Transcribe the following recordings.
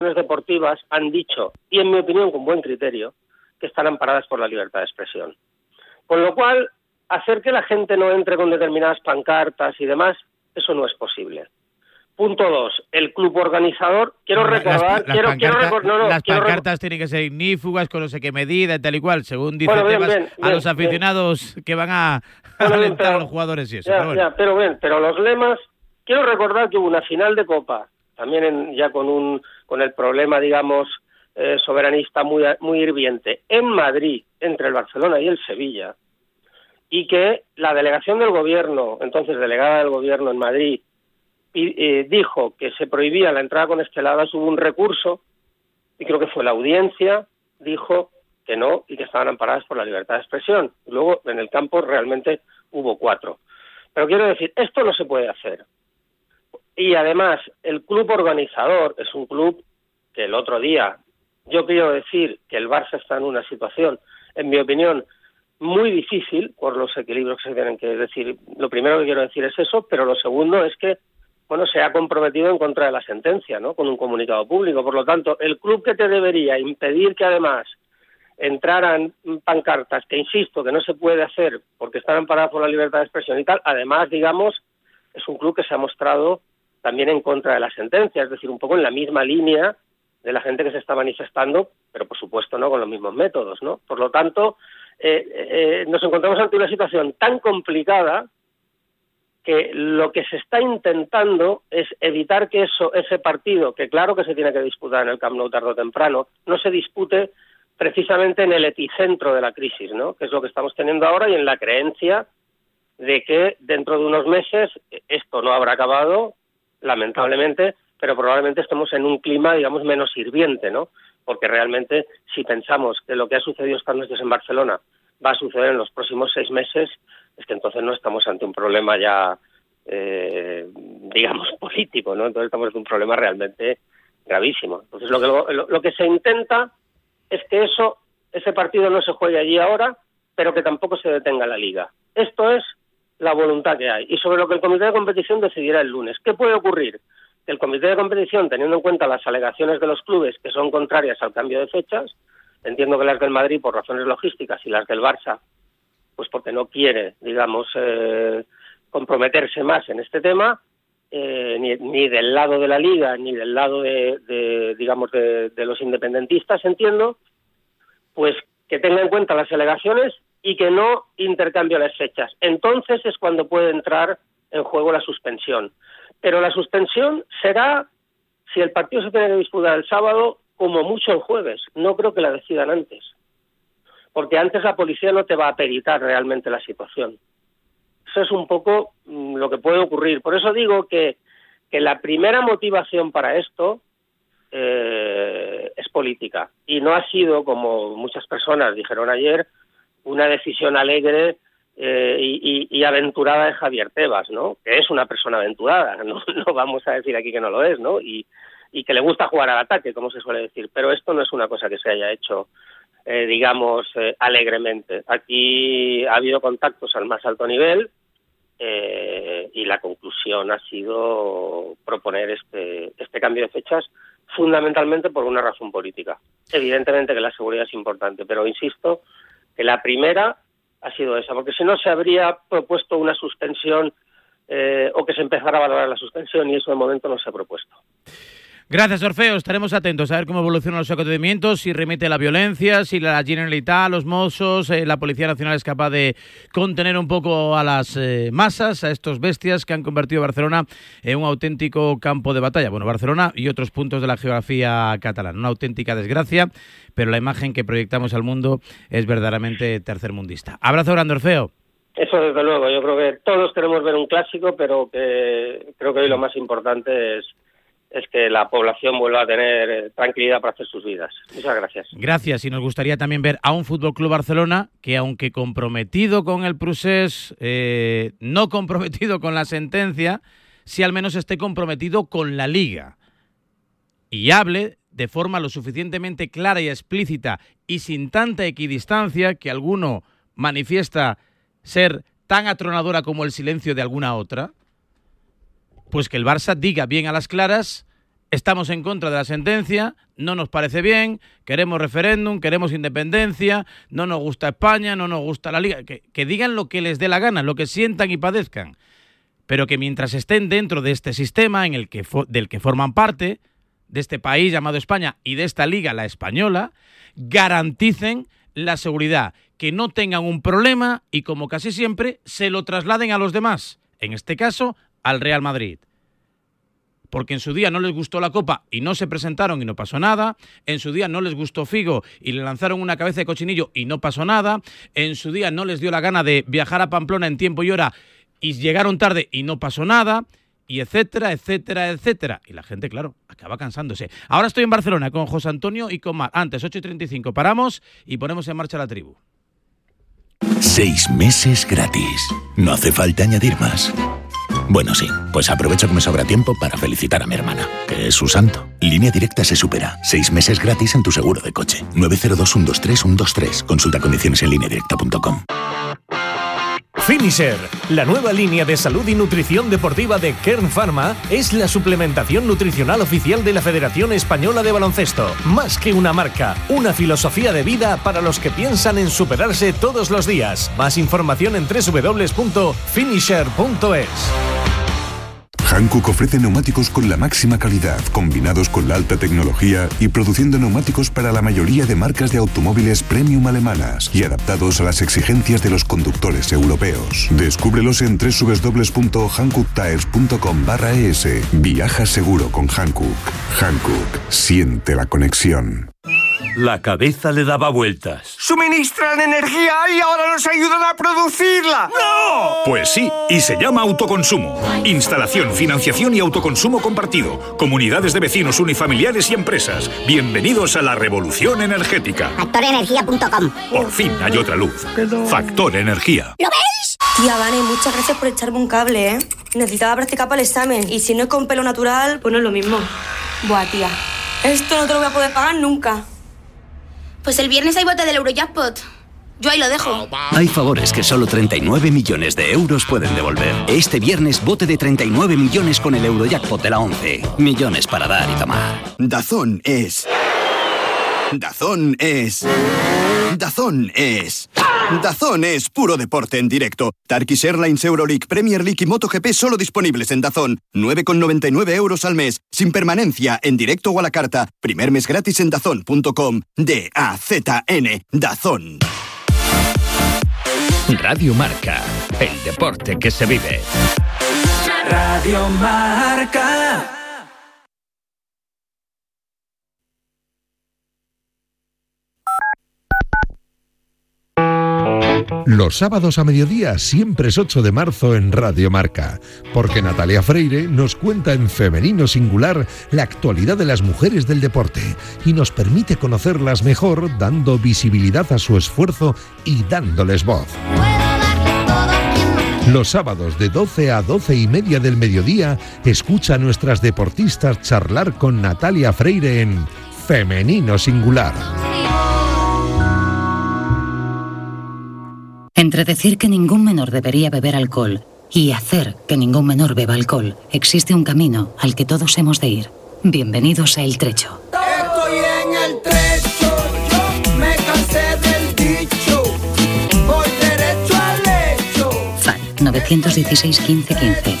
deportivas han dicho, y en mi opinión con buen criterio, que están amparadas por la libertad de expresión. Con lo cual, hacer que la gente no entre con determinadas pancartas y demás, eso no es posible. Punto 2, el club organizador, las pancartas tienen que ser ignífugas, con no sé qué medida y tal y cual, según dice los aficionados que van a alentar a los jugadores y eso. Pero los lemas, quiero recordar que hubo una final de Copa, también con el problema, digamos, soberanista muy hirviente, en Madrid, entre el Barcelona y el Sevilla, y que la delegación del gobierno, entonces delegada del gobierno en Madrid, dijo que se prohibía la entrada con esteladas, hubo un recurso, y creo que fue la audiencia, dijo que no, y que estaban amparadas por la libertad de expresión. Luego, en el campo, realmente hubo 4. Pero quiero decir, esto no se puede hacer. Y además, el club organizador es un club que el otro día, yo quiero decir que el Barça está en una situación, en mi opinión, muy difícil por los equilibrios que se tienen que decir. Lo primero que quiero decir es eso, pero lo segundo es que se ha comprometido en contra de la sentencia, ¿no?, con un comunicado público. Por lo tanto, el club que te debería impedir que además entraran pancartas, que insisto, que no se puede hacer porque están amparadas por la libertad de expresión y tal, además, digamos, es un club que se ha mostrado también en contra de la sentencia, es decir, un poco en la misma línea de la gente que se está manifestando, pero por supuesto no con los mismos métodos, ¿no? Por lo tanto, nos encontramos ante una situación tan complicada que lo que se está intentando es evitar que ese partido, que claro que se tiene que disputar en el Camp Nou tarde o temprano, no se dispute precisamente en el epicentro de la crisis, ¿no?, que es lo que estamos teniendo ahora, y en la creencia de que dentro de unos meses esto no habrá acabado, lamentablemente, pero probablemente estemos en un clima, digamos, menos hirviente, ¿no? Porque realmente, si pensamos que lo que ha sucedido estas noches en Barcelona va a suceder en los próximos 6 meses, es que entonces no estamos ante un problema ya, digamos, político, ¿no? Entonces estamos ante un problema realmente gravísimo. Entonces lo que se intenta es que ese partido no se juegue allí ahora, pero que tampoco se detenga la Liga. Esto es la voluntad que hay, y sobre lo que el Comité de Competición decidirá el lunes. ¿Qué puede ocurrir? Que el Comité de Competición, teniendo en cuenta las alegaciones de los clubes que son contrarias al cambio de fechas, entiendo que las del Madrid por razones logísticas y las del Barça pues porque no quiere, digamos, comprometerse más en este tema, ni del lado de la Liga, ni del lado de los independentistas, entiendo, pues que tenga en cuenta las alegaciones y que no intercambie las fechas. Entonces es cuando puede entrar en juego la suspensión. Pero la suspensión será, si el partido se tiene que disputar el sábado, como mucho el jueves. No creo que la decidan antes, porque antes la policía no te va a peritar realmente la situación. Eso es un poco lo que puede ocurrir. Por eso digo que la primera motivación para esto es política, y no ha sido, como muchas personas dijeron ayer, una decisión alegre y aventurada de Javier Tebas, ¿no?, que es una persona aventurada, no vamos a decir aquí que no lo es, ¿no?, y que le gusta jugar al ataque, como se suele decir, pero esto no es una cosa que se haya hecho, digamos, alegremente. Aquí ha habido contactos al más alto nivel, y la conclusión ha sido proponer este cambio de fechas fundamentalmente por una razón política. Evidentemente que la seguridad es importante, pero insisto que la primera ha sido esa, porque si no se habría propuesto una suspensión o que se empezara a valorar la suspensión, y eso de momento no se ha propuesto. Gracias, Orfeo. Estaremos atentos a ver cómo evolucionan los acontecimientos, si remite la violencia, si la Generalitat, los Mossos, la Policía Nacional es capaz de contener un poco a las masas, a estos bestias que han convertido Barcelona en un auténtico campo de batalla. Bueno, Barcelona y otros puntos de la geografía catalana. Una auténtica desgracia, pero la imagen que proyectamos al mundo es verdaderamente tercermundista. Abrazo grande, Orfeo. Eso desde luego. Yo creo que todos queremos ver un clásico, pero que creo que hoy lo más importante es que la población vuelva a tener tranquilidad para hacer sus vidas. Muchas gracias. Gracias, y nos gustaría también ver a un Fútbol Club Barcelona que, aunque comprometido con el procés, no comprometido con la sentencia, sí al menos esté comprometido con la Liga y hable de forma lo suficientemente clara y explícita y sin tanta equidistancia, que alguno manifiesta ser tan atronadora como el silencio de alguna otra, pues que el Barça diga bien a las claras estamos en contra de la sentencia, no nos parece bien, queremos referéndum, queremos independencia, no nos gusta España, no nos gusta la Liga, que digan lo que les dé la gana, lo que sientan y padezcan, pero que mientras estén dentro de este sistema en el que del que forman parte, de este país llamado España y de esta Liga, la española, garanticen la seguridad, que no tengan un problema y, como casi siempre, se lo trasladen a los demás, en este caso, al Real Madrid. Porque en su día no les gustó la Copa y no se presentaron y no pasó nada. En su día no les gustó Figo y le lanzaron una cabeza de cochinillo y no pasó nada. En su día no les dio la gana de viajar a Pamplona en tiempo y hora y llegaron tarde y no pasó nada. Y etcétera, etcétera, etcétera. Y la gente, claro, acaba cansándose. Ahora estoy en Barcelona con José Antonio y con Mar. Antes, 8:35, paramos y ponemos en marcha la tribu. 6 meses gratis. No hace falta añadir más. Bueno, sí, pues aprovecho que me sobra tiempo para felicitar a mi hermana, que es su santo. Línea Directa se supera. 6 meses gratis en tu seguro de coche. 902-123-123. Consulta condiciones en lineadirecta.com. Finisher, la nueva línea de salud y nutrición deportiva de Kern Pharma, es la suplementación nutricional oficial de la Federación Española de Baloncesto. Más que una marca, una filosofía de vida para los que piensan en superarse todos los días. Más información en www.finisher.es. Hankook ofrece neumáticos con la máxima calidad, combinados con la alta tecnología y produciendo neumáticos para la mayoría de marcas de automóviles premium alemanas y adaptados a las exigencias de los conductores europeos. Descúbrelos en www.hankooktaers.com/es. Viaja seguro con Hankook. Hankook, siente la conexión. La cabeza le daba vueltas. ¡Suministran energía y ahora nos ayudan a producirla! ¡No! Pues sí, y se llama autoconsumo. Instalación, financiación y autoconsumo compartido. Comunidades de vecinos, unifamiliares y empresas. Bienvenidos a la revolución energética. Factorenergia.com. Por fin hay otra luz. Factor Energía. ¿Lo veis? Tía, Vane, muchas gracias por echarme un cable, ¿eh? Necesitaba practicar para el examen. Y si no es con pelo natural, pues no es lo mismo. Buah, tía. Esto no te lo voy a poder pagar nunca. Pues el viernes hay bote del Eurojackpot. Yo ahí lo dejo. Hay favores que solo 39 millones de euros pueden devolver. Este viernes, bote de 39 millones con el Eurojackpot de la 11. Millones para dar y tomar. Dazón es... Dazón es puro deporte en directo. Turkish Airlines, Euroleague, Premier League y MotoGP solo disponibles en Dazón. 9,99 euros al mes, sin permanencia, en directo o a la carta. Primer mes gratis en dazón.com. D-A-Z-N, Dazón. Radio Marca, el deporte que se vive. Radio Marca. Los sábados a mediodía siempre es 8 de marzo en Radio Marca, porque Natalia Freire nos cuenta en femenino singular la actualidad de las mujeres del deporte y nos permite conocerlas mejor dando visibilidad a su esfuerzo y dándoles voz. Los sábados de 12 a 12:30 del mediodía escucha a nuestras deportistas charlar con Natalia Freire en Femenino Singular. Entre decir que ningún menor debería beber alcohol y hacer que ningún menor beba alcohol, existe un camino al que todos hemos de ir. Bienvenidos a El Trecho. Estoy en el trecho, yo me cansé del dicho, voy derecho al hecho. FAL 916 15 15.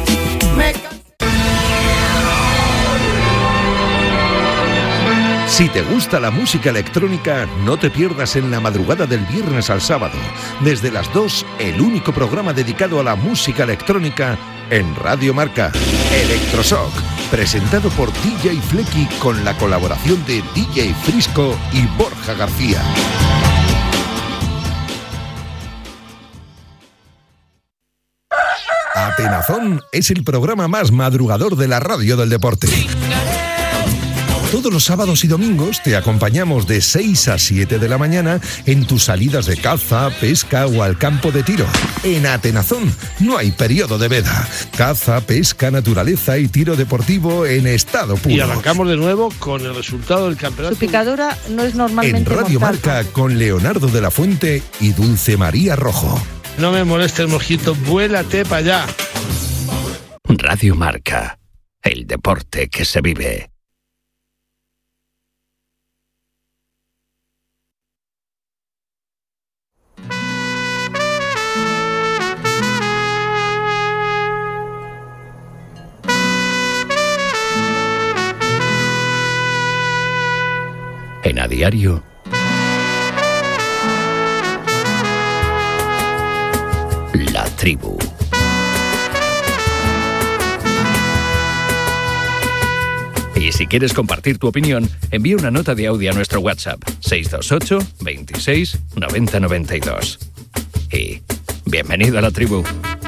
Si te gusta la música electrónica, no te pierdas en la madrugada del viernes al sábado, desde las 2, el único programa dedicado a la música electrónica en Radio Marca, Electroshock, presentado por DJ Flecky con la colaboración de DJ Frisco y Borja García. Atenazón es el programa más madrugador de la radio del deporte. Todos los sábados y domingos te acompañamos de 6 a 7 de la mañana en tus salidas de caza, pesca o al campo de tiro. En Atenazón no hay periodo de veda. Caza, pesca, naturaleza y tiro deportivo en estado puro. Y arrancamos de nuevo con el resultado del campeonato. Su picadura no es normalmente en Radio mortal. Marca con Leonardo de la Fuente y Dulce María Rojo. No me moleste el mojito, vuélate para allá. Radio Marca, el deporte que se vive. En A Diario, La Tribu. Y si quieres compartir tu opinión, envía una nota de audio a nuestro WhatsApp 628 26 90 92. Y bienvenido a La Tribu.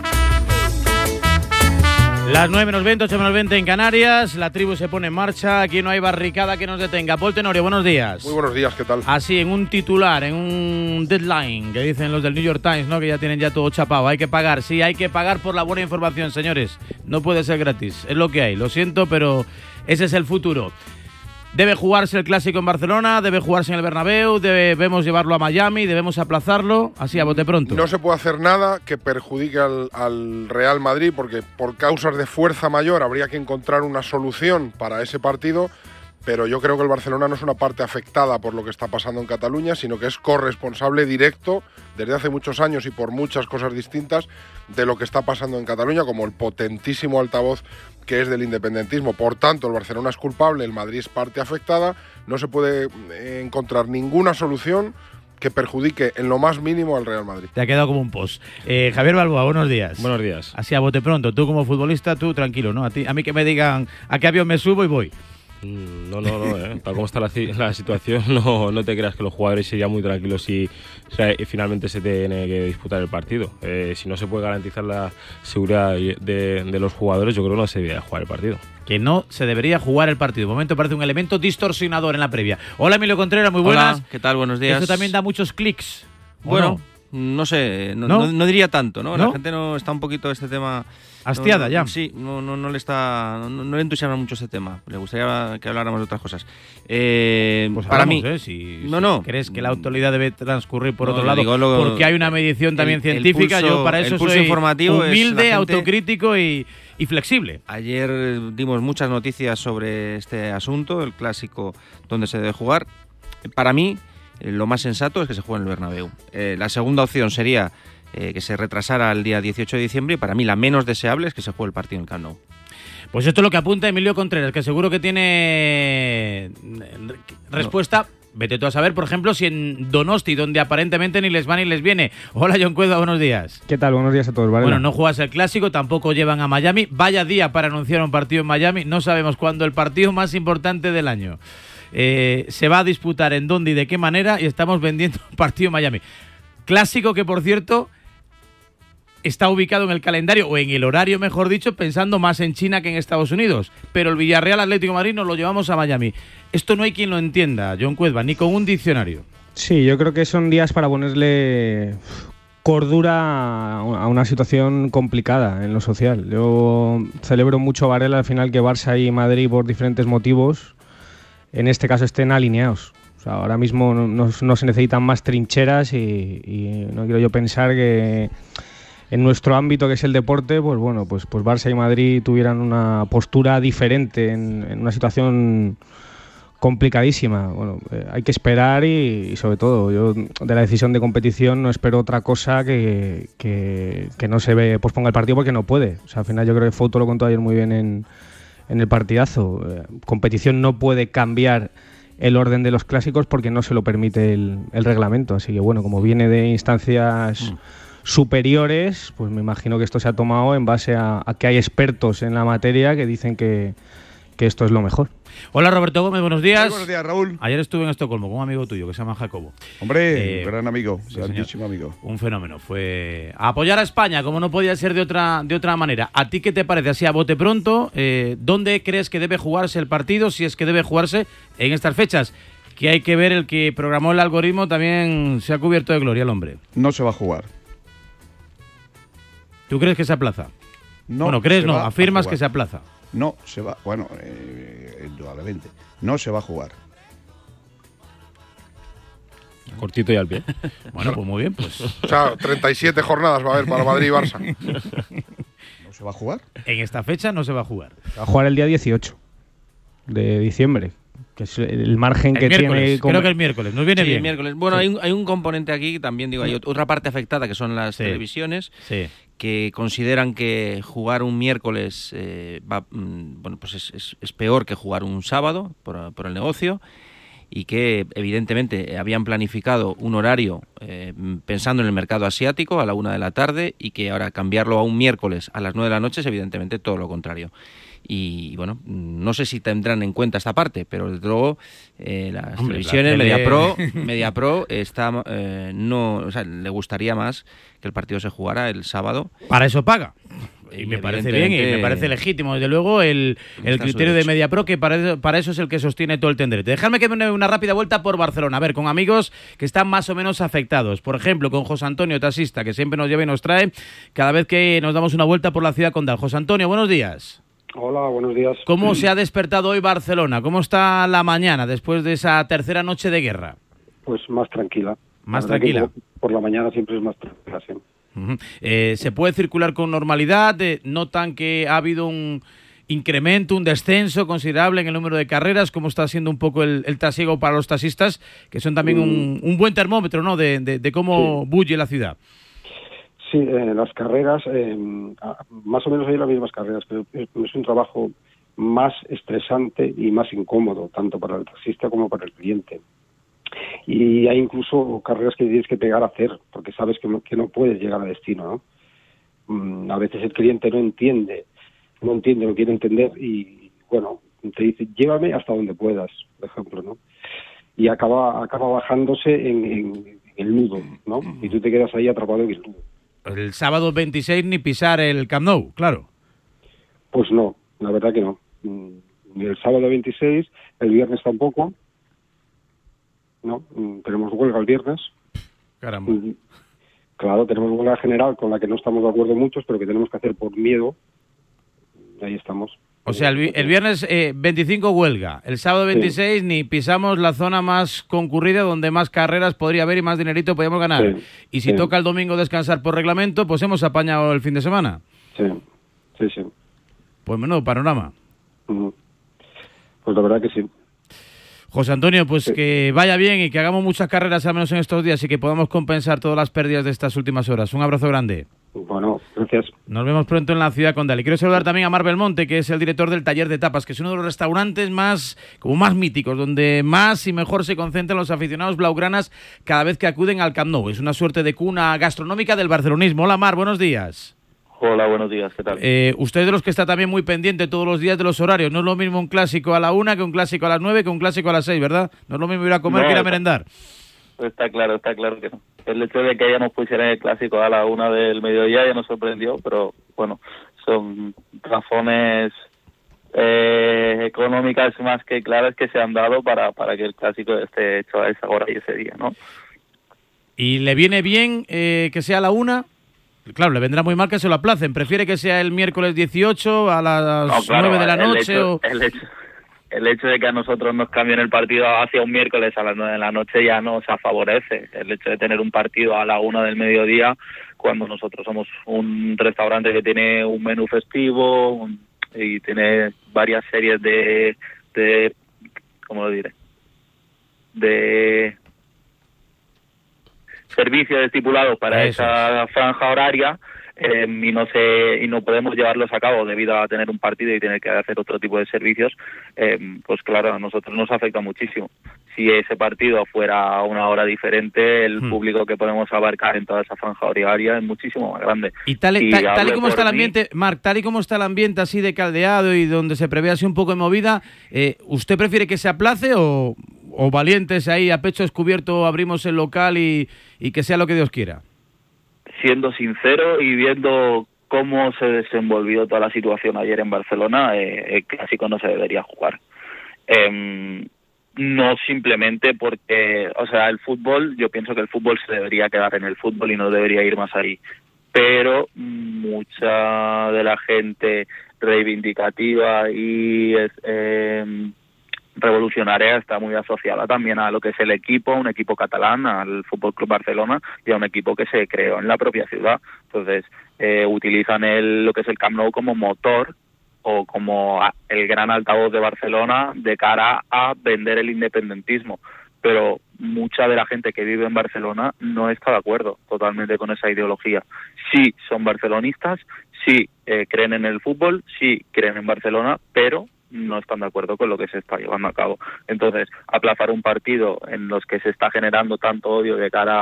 Las 9 menos 20, 8 menos 20 en Canarias. La Tribu se pone en marcha. Aquí no hay barricada que nos detenga. Paul Tenorio, buenos días. Muy buenos días, ¿qué tal? Así, en un titular, en un deadline, que dicen los del New York Times, ¿no? Que ya tienen ya todo chapado. Hay que pagar, sí, hay que pagar por la buena información, señores. No puede ser gratis. Es lo que hay. Lo siento, pero ese es el futuro. Debe jugarse el Clásico en Barcelona, debe jugarse en el Bernabéu, debemos llevarlo a Miami, debemos aplazarlo, así a bote pronto. No se puede hacer nada que perjudique al Real Madrid, porque por causas de fuerza mayor habría que encontrar una solución para ese partido, pero yo creo que el Barcelona no es una parte afectada por lo que está pasando en Cataluña, sino que es corresponsable directo desde hace muchos años y por muchas cosas distintas de lo que está pasando en Cataluña, como el potentísimo altavoz que es del independentismo. Por tanto, el Barcelona es culpable, el Madrid es parte afectada, no se puede encontrar ninguna solución que perjudique en lo más mínimo al Real Madrid. Te ha quedado como un post. Javier Balboa, buenos días. Buenos días. Así a bote pronto, tú como futbolista, tú tranquilo, ¿no? A mí que me digan a qué avión me subo y voy. No, tal como está la situación, no te creas que los jugadores serían muy tranquilos si finalmente se tiene que disputar el partido. Si no se puede garantizar la seguridad de los jugadores, yo creo que no se debería jugar el partido. Que no se debería jugar el partido. De momento parece un elemento distorsionador en la previa. Hola, Emilio Contreras, muy buenas. Hola, ¿qué tal? Buenos días. Esto también da muchos clics. Bueno, no sé, no diría tanto, ¿no? La gente no está un poquito este tema hastiada ya. Sí, no le entusiasma mucho este tema. Le gustaría que habláramos de otras cosas. Pues para mí, si crees que la actualidad debe transcurrir por otro lado, porque hay una medición también científica. Yo para eso soy humilde, autocrítico y flexible. Ayer dimos muchas noticias sobre este asunto, el Clásico donde se debe jugar. Para mí, lo más sensato es que se juegue en el Bernabéu. La segunda opción sería que se retrasara el día 18 de diciembre y para mí la menos deseable es que se juegue el partido en Camp Nou. Pues esto es lo que apunta Emilio Contreras, que seguro que tiene respuesta. Vete tú a saber, por ejemplo, si en Donosti, donde aparentemente ni les va ni les viene. Hola, John Cueva, buenos días. ¿Qué tal? Buenos días a todos, ¿vale? Bueno, no juegas el Clásico, tampoco llevan a Miami. Vaya día para anunciar un partido en Miami. No sabemos cuándo el partido más importante del año se va a disputar, en dónde y de qué manera, y estamos vendiendo un partido en Miami. Clásico que, por cierto, está ubicado en el calendario, o en el horario, mejor dicho, pensando más en China que en Estados Unidos. Pero el Villarreal Atlético de Madrid nos lo llevamos a Miami. Esto no hay quien lo entienda, John Cueva, ni con un diccionario. Sí, yo creo que son días para ponerle cordura a una situación complicada en lo social. Yo celebro mucho, Varela, al final que Barça y Madrid, por diferentes motivos, en este caso estén alineados. O sea, ahora mismo no se necesitan más trincheras y no quiero yo pensar que en nuestro ámbito, que es el deporte, pues bueno, pues Barça y Madrid tuvieran una postura diferente en una situación complicadísima. Bueno, hay que esperar y sobre todo, yo de la decisión de competición no espero otra cosa que no se posponga el partido, porque no puede. O sea, al final yo creo que Fouto lo contó ayer muy bien en el partidazo. Competición no puede cambiar el orden de los clásicos porque no se lo permite el reglamento. Así que bueno, como viene de instancias superiores, pues me imagino que esto se ha tomado en base a que hay expertos en la materia que dicen que esto es lo mejor. Hola, Roberto Gómez, buenos días. Muy buenos días, Raúl. Ayer estuve en Estocolmo con un amigo tuyo que se llama Jacobo. Hombre, gran amigo, grandísimo amigo. Un fenómeno. Fue a apoyar a España, como no podía ser de otra manera. ¿A ti qué te parece? Así a bote pronto, ¿dónde crees que debe jugarse el partido, si es que debe jugarse en estas fechas? Que hay que ver, el que programó el algoritmo también se ha cubierto de gloria el hombre. No se va a jugar. ¿Tú crees que se aplaza? No. Bueno, crees no, afirmas que se aplaza. No, se va, bueno, indudablemente, no se va a jugar. Cortito y al pie. Bueno, pues muy bien, pues. O sea, 37 jornadas va a haber para Madrid y Barça. ¿No se va a jugar? En esta fecha no se va a jugar. Se va a jugar el día 18 de diciembre, que es el margen que tiene. Creo que el miércoles, nos viene sí, bien. El miércoles. Bueno, hay un componente aquí, también digo, hay otra parte afectada que son las televisiones, que consideran que jugar un miércoles es peor que jugar un sábado por el negocio, y que evidentemente habían planificado un horario pensando en el mercado asiático a la 1 de la tarde, y que ahora cambiarlo a un miércoles a las 9 de la noche es evidentemente todo lo contrario. Y bueno, no sé si tendrán en cuenta esta parte, pero desde luego las televisiones, MediaPro está le gustaría más que el partido se jugara el sábado. Para eso paga. Y me parece bien y me parece legítimo, desde luego, el criterio de MediaPro, que para eso es el que sostiene todo el tendrete. Dejadme que me dé una rápida vuelta por Barcelona, a ver, con amigos que están más o menos afectados. Por ejemplo, con José Antonio, taxista, que siempre nos lleva y nos trae cada vez que nos damos una vuelta por la ciudad condal. José Antonio, buenos días. Hola, buenos días. ¿Cómo se ha despertado hoy Barcelona? ¿Cómo está la mañana después de esa tercera noche de guerra? Pues más tranquila. ¿Más tranquila? Por la mañana siempre es más tranquila, sí. ¿Se puede circular con normalidad? ¿Notan que ha habido un incremento, un descenso considerable en el número de carreras? ¿Cómo está siendo un poco el trasiego para los taxistas, que son también un buen termómetro, ¿no?, de cómo bulle la ciudad? Sí, las carreras, más o menos hay las mismas carreras, pero es un trabajo más estresante y más incómodo, tanto para el taxista como para el cliente. Y hay incluso carreras que tienes que pegar a hacer, porque sabes que no puedes llegar a destino, ¿no? A veces el cliente no entiende, no quiere entender, y bueno, te dice, llévame hasta donde puedas, por ejemplo, ¿no? Y acaba bajándose en el nudo, ¿no? Y tú te quedas ahí atrapado en el nudo. El sábado 26 ni pisar el Camp Nou, claro. Pues no, la verdad que no. El sábado 26, el viernes tampoco. No, tenemos huelga el viernes. Caramba. Claro, tenemos huelga general con la que no estamos de acuerdo muchos, pero que tenemos que hacer por miedo. Ahí estamos. O sea, el viernes 25 huelga, el sábado 26 ni pisamos la zona más concurrida donde más carreras podría haber y más dinerito podríamos ganar. Y si toca el domingo descansar por reglamento, pues hemos apañado el fin de semana. Sí. Pues menudo panorama. Pues la verdad que sí. José Antonio, pues que vaya bien y que hagamos muchas carreras al menos en estos días y que podamos compensar todas las pérdidas de estas últimas horas. Un abrazo grande. Bueno, gracias. Nos vemos pronto en la ciudad condal. Y quiero saludar también a Marc Belmonte, que es el director del Taller de Tapas, que es uno de los restaurantes más míticos, donde más y mejor se concentran los aficionados blaugranas cada vez que acuden al Camp Nou. Es una suerte de cuna gastronómica del barcelonismo. Hola, Marc, buenos días. Hola, buenos días, ¿qué tal? Usted es de los que está también muy pendiente todos los días de los horarios. No es lo mismo un clásico a la 1 que un clásico a las 9 que un clásico a las 6, ¿verdad? No es lo mismo ir a comer que ir a merendar. Está claro que no. El hecho de que ella nos pusiera el clásico a la 1 del mediodía ya nos sorprendió, pero bueno, son razones económicas más que claras que se han dado para que el clásico esté hecho a esa hora y ese día, ¿no? ¿Y le viene bien que sea a la 1? Claro, le vendrá muy mal que se lo aplacen. ¿Prefiere que sea el miércoles 18 a las 9 de la noche? El hecho de que a nosotros nos cambien el partido hacia un miércoles a las 9 de la noche ya nos favorece. El hecho de tener un partido a la 1 del mediodía, cuando nosotros somos un restaurante que tiene un menú festivo y tiene varias series de ¿cómo lo diré? De servicios estipulados para esa franja horaria, y no podemos llevarlos a cabo debido a tener un partido y tener que hacer otro tipo de servicios, pues claro, a nosotros nos afecta muchísimo. Si ese partido fuera a una hora diferente, el público que podemos abarcar en toda esa franja horaria es muchísimo más grande. Y tal y como está el ambiente, Marc, tal y como está el ambiente así de caldeado y donde se prevé así un poco de movida, ¿usted prefiere que se aplace o valientes ahí a pecho descubierto abrimos el local y que sea lo que Dios quiera? Siendo sincero y viendo cómo se desenvolvió toda la situación ayer en Barcelona, el clásico no se debería jugar. No simplemente porque, o sea, el fútbol, yo pienso que el fútbol se debería quedar en el fútbol y no debería ir más ahí. Pero mucha de la gente reivindicativa y revolucionaria está muy asociada también a lo que es el equipo, un equipo catalán, al Fútbol Club Barcelona, y a un equipo que se creó en la propia ciudad. Entonces utilizan lo que es el Camp Nou como motor o como el gran altavoz de Barcelona de cara a vender el independentismo. Pero mucha de la gente que vive en Barcelona no está de acuerdo totalmente con esa ideología. Sí son barcelonistas, sí creen en el fútbol, sí creen en Barcelona, pero no están de acuerdo con lo que se está llevando a cabo. Entonces, aplazar un partido en los que se está generando tanto odio de cara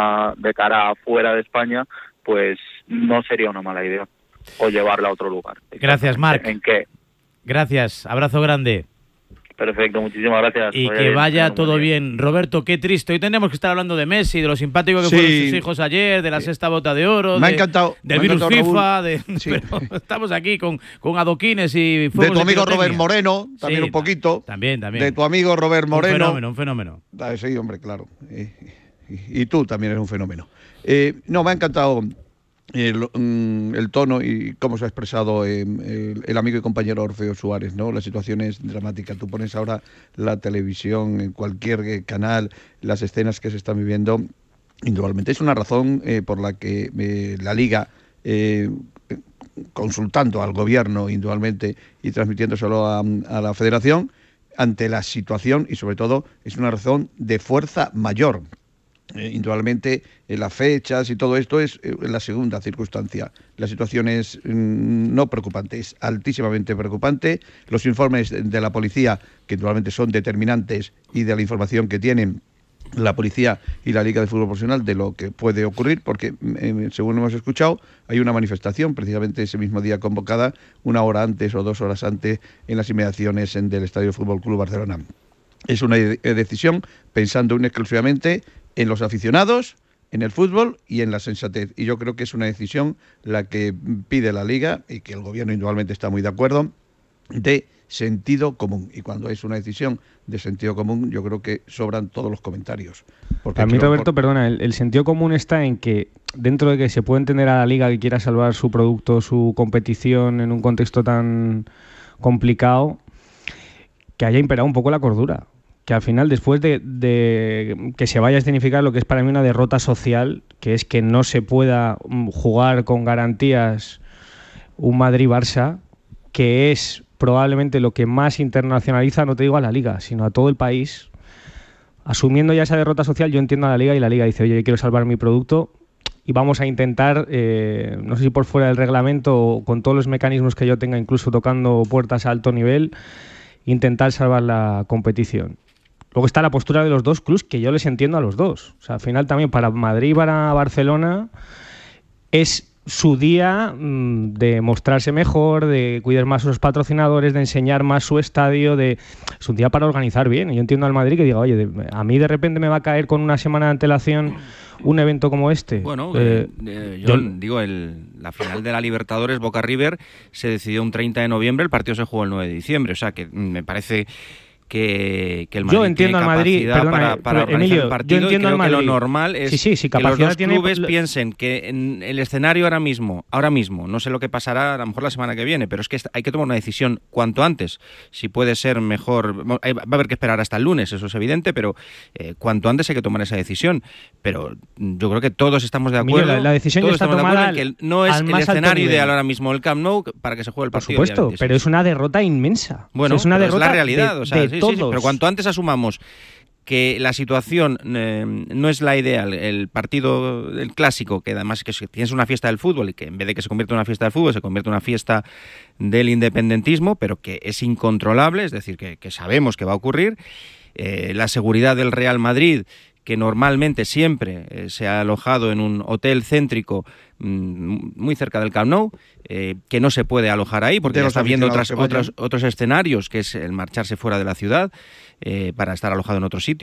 a fuera de España, pues no sería una mala idea. O llevarla a otro lugar. Gracias, Marc. ¿En qué? Gracias, abrazo grande. Perfecto, muchísimas gracias. Y que vaya todo bien. Roberto, qué triste. Hoy tenemos que estar hablando de Messi, de lo simpático que fueron sus hijos ayer, de la sexta bota de oro, me ha encantado, del virus FIFA. Pero estamos aquí con adoquines y fuegos de tu amigo Robert Moreno, también un poquito. También. De tu amigo Robert Moreno. Un fenómeno. Sí, hombre, claro. Y tú también eres un fenómeno. No, me ha encantado el tono y cómo se ha expresado el amigo y compañero Orfeo Suárez, ¿no? La situación es dramática. Tú pones ahora la televisión en cualquier canal, las escenas que se están viviendo, indudablemente es una razón por la que la Liga, consultando al gobierno indudablemente y transmitiéndoselo a la Federación, ante la situación, y sobre todo es una razón de fuerza mayor. Indudablemente las fechas y todo esto es la segunda circunstancia. La situación es no preocupante, es altísimamente preocupante. Los informes de la policía, que indudablemente son determinantes, y de la información que tienen la policía y la Liga de Fútbol Profesional de lo que puede ocurrir, porque según hemos escuchado, hay una manifestación precisamente ese mismo día convocada, 1 hora antes o 2 horas antes, en las inmediaciones del Estadio Fútbol Club Barcelona. Es una decisión pensando exclusivamente en los aficionados, en el fútbol y en la sensatez. Y yo creo que es una decisión la que pide la Liga, y que el gobierno indudablemente está muy de acuerdo, de sentido común. Y cuando es una decisión de sentido común, yo creo que sobran todos los comentarios. Porque a mí, Roberto, perdona, el sentido común está en que, dentro de que se puede entender a la Liga que quiera salvar su producto, su competición en un contexto tan complicado, que haya imperado un poco la cordura. Que al final, después de que se vaya a escenificar lo que es para mí una derrota social, que es que no se pueda jugar con garantías un Madrid-Barça, que es probablemente lo que más internacionaliza, no te digo a la Liga, sino a todo el país, asumiendo ya esa derrota social, yo entiendo a la Liga, y la Liga dice, oye, yo quiero salvar mi producto y vamos a intentar, no sé si por fuera del reglamento o con todos los mecanismos que yo tenga, incluso tocando puertas a alto nivel, intentar salvar la competición. Luego está la postura de los dos clubs, que yo les entiendo a los dos. O sea, al final también para Madrid y para Barcelona es su día de mostrarse mejor, de cuidar más a sus patrocinadores, de enseñar más su estadio, es un día para organizar bien. Y yo entiendo al Madrid que diga, oye, a mí de repente me va a caer con una semana de antelación un evento como este. Bueno, yo digo, la final de la Libertadores Boca River se decidió un 30 de noviembre, el partido se jugó el 9 de diciembre, o sea que me parece que el Madrid, yo entiendo tiene al Madrid, capacidad para organizar Emilio, el partido. Yo entiendo y creo al Madrid. Que lo normal es sí, que los dos clubes tiene... piensen que en el escenario ahora mismo, no sé lo que pasará a lo mejor la semana que viene, pero es que hay que tomar una decisión cuanto antes. Si puede ser mejor, va a haber que esperar hasta el lunes, eso es evidente, pero cuanto antes hay que tomar esa decisión. Pero yo creo que todos estamos de acuerdo. Emilio, la decisión ya está tomada en que no es el escenario ideal ahora mismo el Camp Nou para que se juegue el partido. Por supuesto, pero es una derrota inmensa. Bueno, es una derrota es la realidad, de todos. Sí, pero cuanto antes asumamos que la situación no es la ideal, el partido, el clásico, que además que tienes una fiesta del fútbol y que en vez de que se convierta en una fiesta del fútbol, se convierte en una fiesta del independentismo, pero que es incontrolable, es decir, que sabemos que va a ocurrir. La seguridad del Real Madrid, que normalmente siempre se ha alojado en un hotel céntrico muy cerca del Camp Nou, que no se puede alojar ahí porque ya está viendo otros escenarios, que es el marcharse fuera de la ciudad para estar alojado en otro sitio.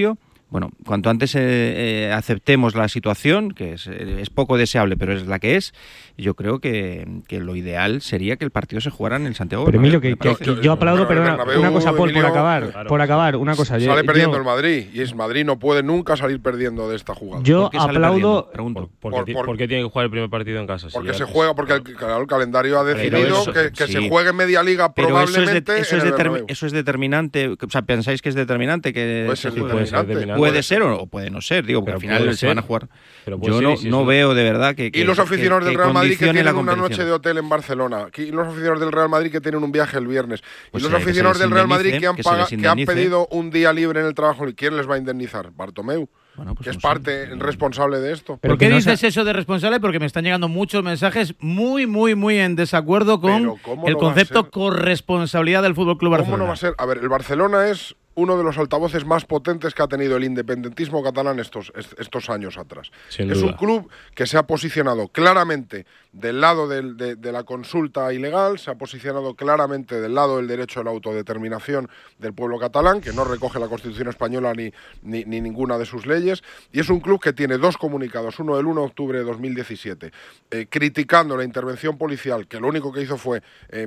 Bueno, cuanto antes aceptemos la situación, que es poco deseable, pero es la que es, yo creo que lo ideal sería que el partido se jugara en el Santiago Pero Bernabéu. Emilio, que yo aplaudo, perdona, una cosa, Paul, por acabar, una cosa. Sale perdiendo el Madrid, y es Madrid no puede nunca salir perdiendo de esta jugada. Yo aplaudo... ¿Por qué tiene que jugar el primer partido en casa? Porque se juega, porque el calendario ha decidido que se juegue media liga probablemente eso es determinante, o sea, ¿pensáis que es determinante? Que puede ser determinante. Puede ser o puede no ser, digo, porque al final se van a jugar. Yo no veo de verdad que y los aficionados del Real Madrid que tienen una noche de hotel hotel en Barcelona, y los aficionados del Real Madrid que tienen un viaje el viernes, y los aficionados del Real Madrid que han pedido un día libre en el trabajo, ¿quién les va a indemnizar? Bartomeu, que es parte responsable de esto. ¿Por qué dices eso de responsable? Porque me están llegando muchos mensajes muy en desacuerdo con el concepto corresponsabilidad del FC Barcelona. ¿Cómo no va a ser? A ver, el Barcelona es uno de los altavoces más potentes que ha tenido el independentismo catalán estos años atrás. Es un club que se ha posicionado claramente del lado de la consulta ilegal, se ha posicionado claramente del lado del derecho a la autodeterminación del pueblo catalán, que no recoge la Constitución española ni ninguna de sus leyes, y es un club que tiene dos comunicados, uno del 1 de octubre de 2017, criticando la intervención policial, que lo único que hizo fue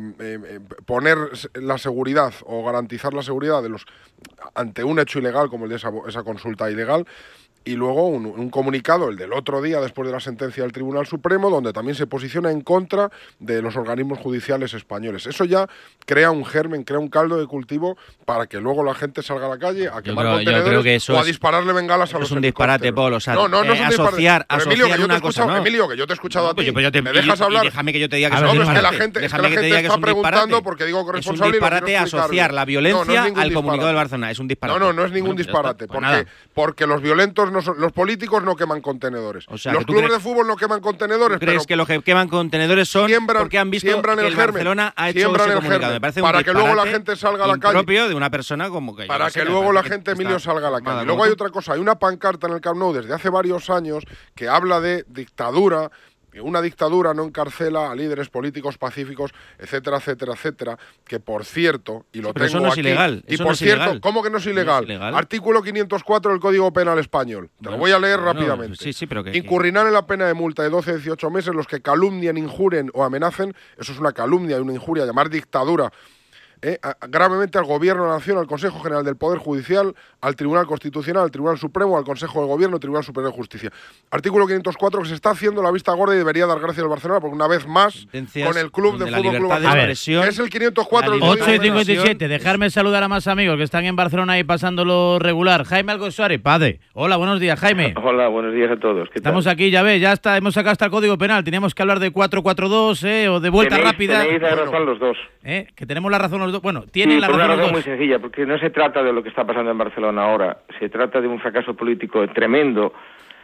poner la seguridad o garantizar la seguridad de los ante un hecho ilegal como el de esa consulta ilegal, y luego un comunicado, el del otro día después de la sentencia del Tribunal Supremo, donde también se posiciona en contra de los organismos judiciales españoles. Eso ya crea un germen, crea un caldo de cultivo para que luego la gente salga a la calle a quemar contenedores o a dispararle bengalas a los helicópteros. Es un disparate, Paul. O sea, no es un asociar Emilio, que yo te he escuchado a ti. ¿Me dejas hablar? Déjame que yo te diga que es un disparate. Es que la gente está preguntando porque digo corresponsable. Es un disparate asociar la violencia al comunicado del Barcelona. Es un disparate. No es ningún disparate. Porque los violentos no son... Los políticos no queman contenedores. O sea, los clubes de fútbol no queman contenedores. ¿Crees que los que queman contenedores son porque han visto que el Barcelona ha hecho ese comunicado? Me parece para que luego la gente salga a la calle. Propio de una persona como que... Para que luego la gente, Emilio, salga a la calle. Luego hay otra cosa. Hay una pancarta en el Camp Nou desde hace varios años que habla de dictadura. Una dictadura no encarcela a líderes políticos pacíficos, etcétera, etcétera, etcétera, que por cierto, y lo tengo eso no es aquí, ilegal. Y por cierto, ¿cómo que no es ilegal? Artículo 504 del Código Penal Español. Te lo voy a leer rápidamente. Sí, pero incurrirán en la pena de multa de 12 a 18 meses los que calumnien, injuren o amenacen, eso es una calumnia y una injuria, llamar dictadura, gravemente al Gobierno de la Nación, al Consejo General del Poder Judicial, al Tribunal Constitucional, al Tribunal Supremo, al Consejo de Gobierno, al Tribunal Superior de Justicia. Artículo 504, que se está haciendo la vista gorda y debería dar gracias al Barcelona, porque una vez más, con el club de fútbol club Barcelona, es el 504 del 8 y 57, dejarme saludar a más amigos que están en Barcelona y pasándolo regular. Jaime Algo Suárez, padre. Hola, buenos días, Jaime. Hola, buenos días a todos. ¿Qué tal? Estamos aquí, ya ves, ya está, hemos sacado hasta el Código Penal. Teníamos que hablar de 4-4-2, o de vuelta rápida. Tenéis la razón los dos. Que tenemos la razón los dos. Bueno, tienen la razón los dos. Una razón muy sencilla, porque no se trata de lo que está pasando en Barcelona ahora, se trata de un fracaso político tremendo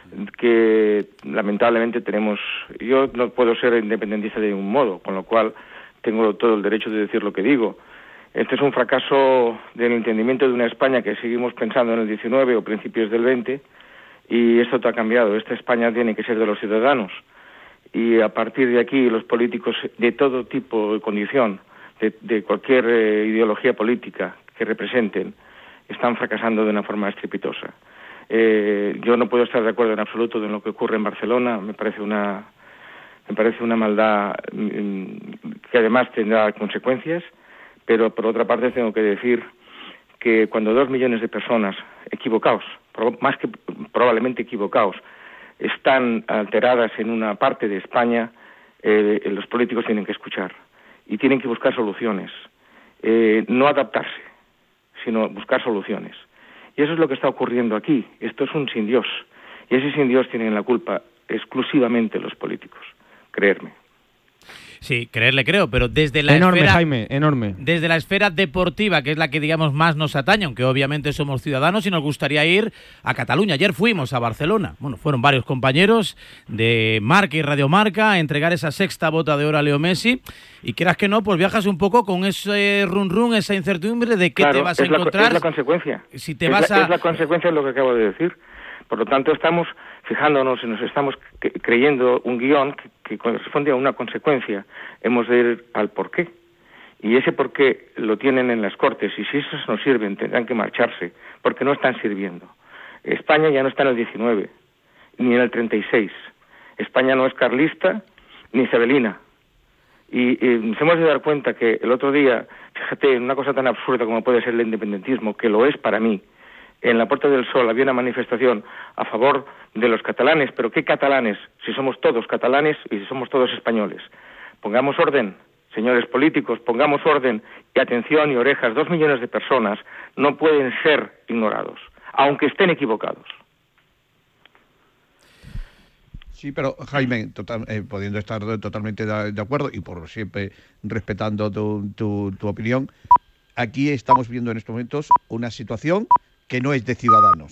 que lamentablemente tenemos. Yo no puedo ser independentista de ningún modo, con lo cual tengo todo el derecho de decir lo que digo. Este es un fracaso del entendimiento de una España que seguimos pensando en el 19 o principios del 20, y esto te ha cambiado. Esta España tiene que ser de los ciudadanos, y a partir de aquí los políticos de todo tipo de condición, de cualquier ideología política que representen, están fracasando de una forma estrepitosa. Yo no puedo estar de acuerdo en absoluto en lo que ocurre en Barcelona. Me parece una maldad que además tendrá consecuencias, pero por otra parte tengo que decir que cuando 2 millones de personas equivocados, más que probablemente equivocados, están alteradas en una parte de España, los políticos tienen que escuchar y tienen que buscar soluciones, no adaptarse, sino buscar soluciones. Y eso es lo que está ocurriendo aquí. Esto es un sin Dios, y ese sin Dios tienen la culpa exclusivamente los políticos, creerme. Sí, creerle creo, pero desde la esfera, Jaime, enorme. Desde la esfera deportiva, que es la que digamos más nos atañe, aunque obviamente somos ciudadanos y nos gustaría ir a Cataluña. Ayer fuimos a Barcelona. Bueno, fueron varios compañeros de Marca y Radio Marca a entregar esa 6ª bota de oro a Leo Messi. Y quieras que no, pues viajas un poco con ese run, esa incertidumbre de qué te vas a encontrar. Es la consecuencia. Si te vas a... Es la consecuencia de lo que acabo de decir. Por lo tanto, estamos fijándonos y nos estamos creyendo un guión que corresponde a una consecuencia. Hemos de ir al porqué. Y ese porqué lo tienen en las Cortes. Y si esos no sirven, tendrán que marcharse, porque no están sirviendo. España ya no está en el 19, ni en el 36. España no es carlista ni isabelina. Y nos hemos de dar cuenta que el otro día, fíjate, una cosa tan absurda como puede ser el independentismo, que lo es para mí, en la Puerta del Sol había una manifestación a favor de los catalanes, pero ¿qué catalanes? Si somos todos catalanes y si somos todos españoles. Pongamos orden, señores políticos, pongamos orden y atención y orejas. 2 millones de personas no pueden ser ignorados, aunque estén equivocados. Sí, pero Jaime, pudiendo estar totalmente de acuerdo y por siempre respetando tu opinión, aquí estamos viendo en estos momentos una situación que no es de ciudadanos.